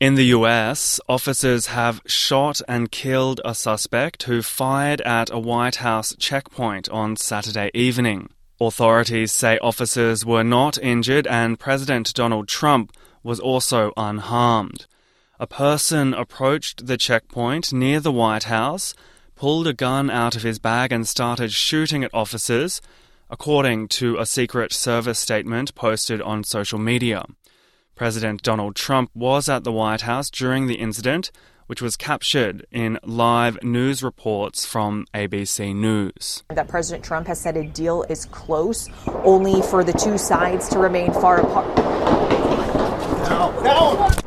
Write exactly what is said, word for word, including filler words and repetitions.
In the U S, officers have shot and killed a suspect who fired at a White House checkpoint on Saturday evening. Authorities say officers were not injured and President Donald Trump was also unharmed. A person approached the checkpoint near the White House, pulled a gun out of his bag and started shooting at officers, according to a Secret Service statement posted on social media. President Donald Trump was at the White House during the incident, which was captured in live news reports from A B C News. That President Trump has said a deal is close, only for the two sides to remain far apart. No, no.